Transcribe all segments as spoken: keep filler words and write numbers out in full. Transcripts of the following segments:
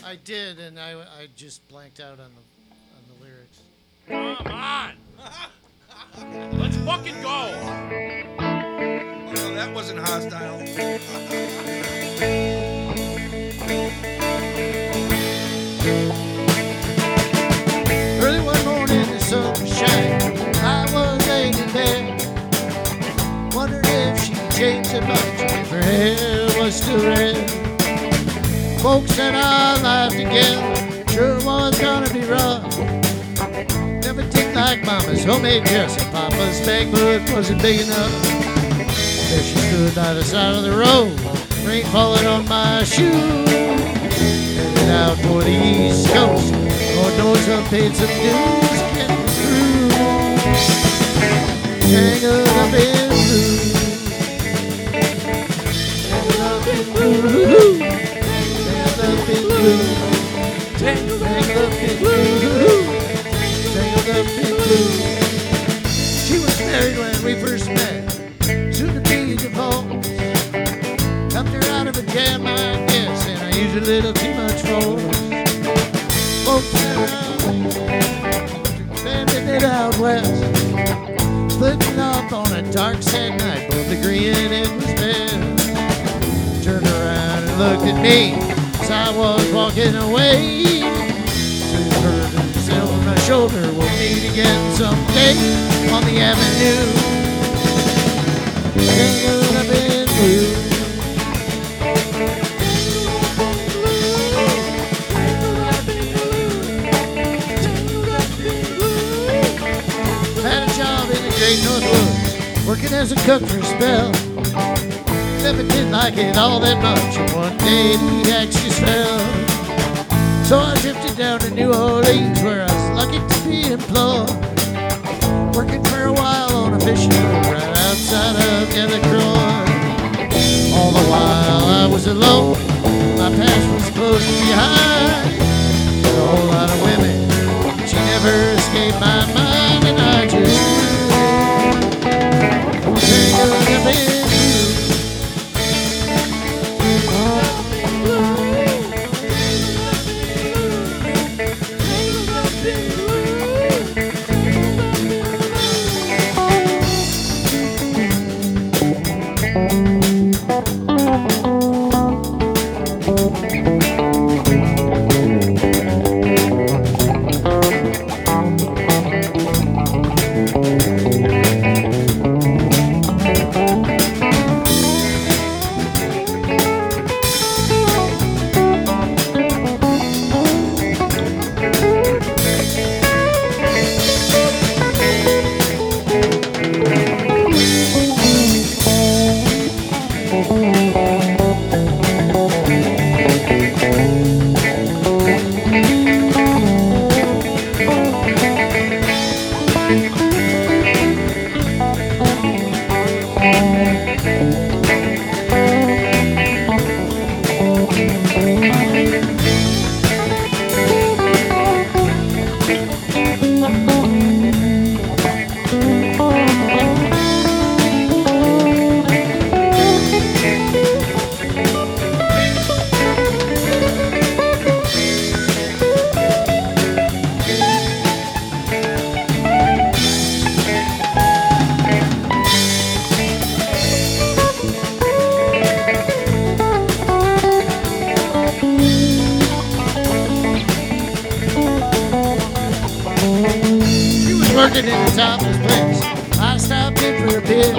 I did, and I, I just blanked out on the on the lyrics. Come on. Let's fucking go. Well, that wasn't hostile. Early one morning, the sun was shining. I was laying in bed, wondered if she changed it much, if her hair was still red. Folks and I laughed together, sure was gonna be rough. Never did like Mama's homemade dress, and Papa's bag foot wasn't big enough. There she stood by the side of the road, rain falling on my shoe. Headed out for the East Coast, Lord knows I've paid some dues getting through. Tangled up in blue, tangled up in blue, tangled up in blue, tangled up in blue, tangled up in blue. She was married when we first met, soon to be divorced. Helped her out of a jam, I guess, and I used a little too much force. Folks around, banding it out west, splitting up on a dark, sad night, both agreeing it was best. Turned around and looked at me as I was walking away. Took her and said over my shoulder, we'll meet again someday on the avenue. Tangled up in blue. Had a job in the great North Woods, working as a cook for a spell. Never did like it all that much, and one day the axe just fell. So I drifted down to New Orleans, where I was lucky to be employed, working for a while on a fishing boat right outside of Delacroix. All the while I was alone, my past was closing behind. A whole lot of women, she never escaped my mind, and I just tangled up in working in the topless place. I stopped in for a bit.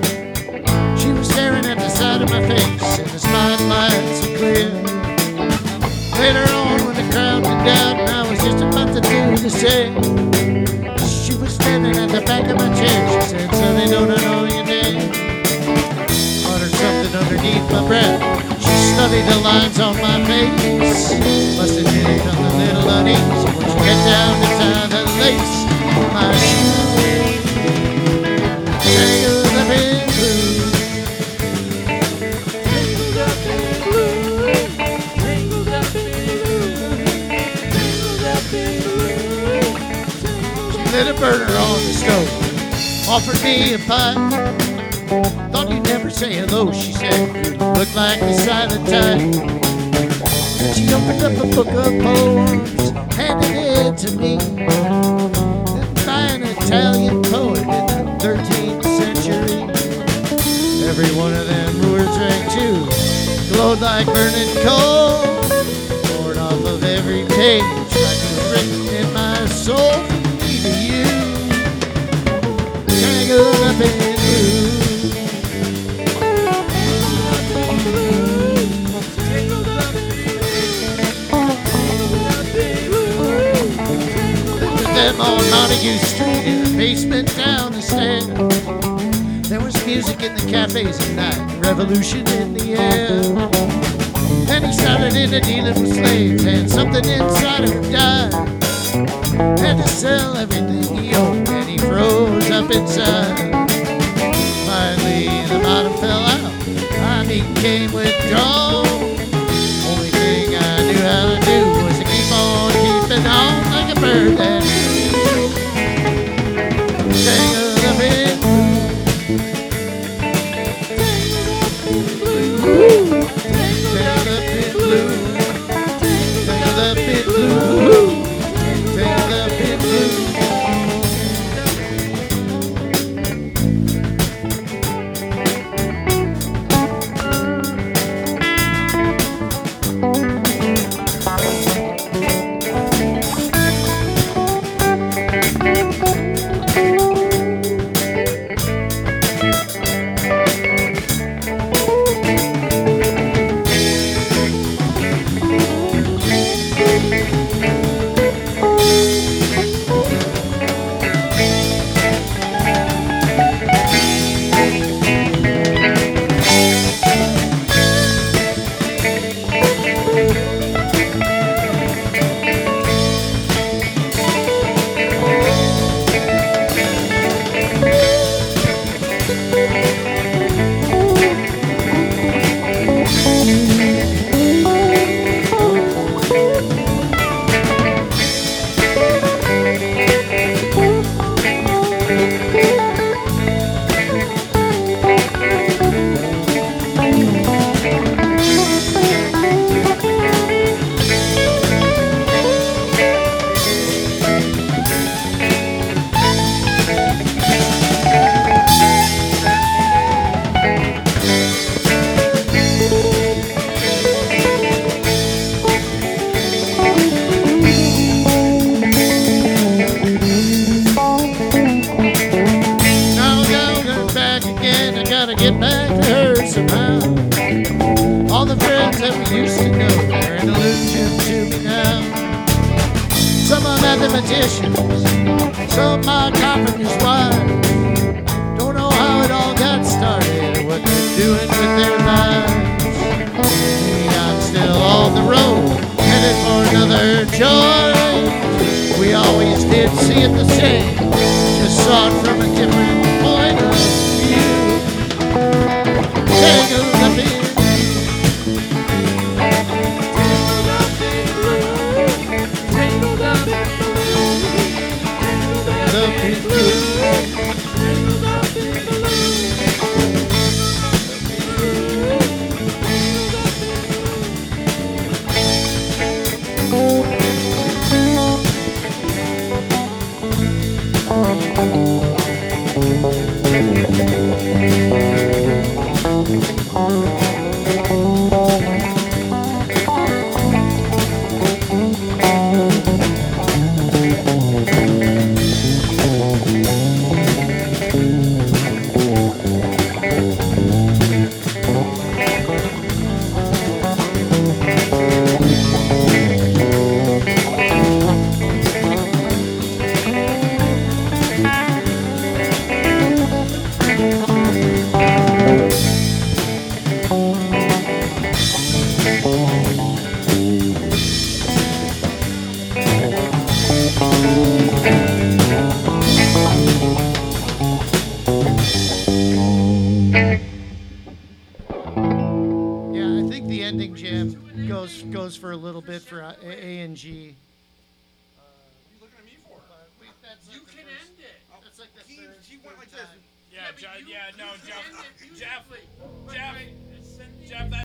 She was staring at the side of my face, and the spotlights were clear. Later on, when the crowd went down, and I was just about to do the same, she was standing at the back of my chair. She said, "Sonny, don't I know your name?" Muttered something underneath my breath. She studied the lines on my face. Must admit it got a little uneasy when she got down to tie the lace. My shoes tangled up in blue, tangled up in blue, tangled up in blue, tangled up in blue. She lit a burner on the stove, offered me a pipe. Thought you'd never say hello, she said. You look like the silent type. She opened up a book of poems, handed it to me. By an Italian poet in the thirteenth century. Every one of them words rang too, glowed like burning coal, poured off of every page like it was written in my soul from me to you. Tangled up in blue. Them on Montague Street in the basement down the stairs. There was music in the cafes at night, revolution in the air. Then he started into dealing with slaves, and something inside him died. Had to sell everything he owned, and he froze up inside. Finally, the bottom fell out. I became withdrawn. Only thing I knew how to do was to keep on keeping on like a bird that tangled up in blue. Tangled up in blue. Tangled up in blue. Tangled up in blue. Some my carpenter's wife don't know how it all got started or what they're doing with their lives. Me, I'm still on the road, headed for another joy. We always did see it the same, just saw it from a different point of view. Tangled up in goes for a little bit for A and G. You looking at me for? You can end it. That's like the He, third, he went third like this. time. Yeah, but Jeff, you- yeah, no, you Jeff, can end it Jeff, beautifully. Jeff, Wait, wait, it's sending- Jeff, that